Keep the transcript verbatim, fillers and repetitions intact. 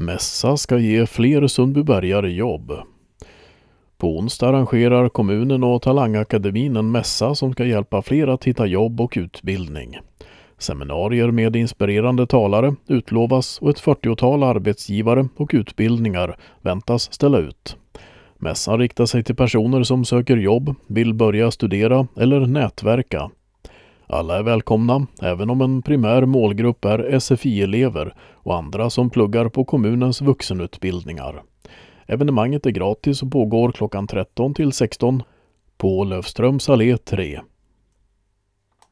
Mässa ska ge fler sundbybergare jobb. På onsdag arrangerar kommunen och Talangakademin en mässa som ska hjälpa fler att hitta jobb och utbildning. Seminarier med inspirerande talare utlovas och ett fyrtiotal arbetsgivare och utbildningar väntas ställa ut. Mässan riktar sig till personer som söker jobb, vill börja studera eller nätverka. Alla är välkomna, även om en primär målgrupp är S F I-elever och andra som pluggar på kommunens vuxenutbildningar. Evenemanget är gratis och pågår klockan tretton till sexton på Löfströms allé tre.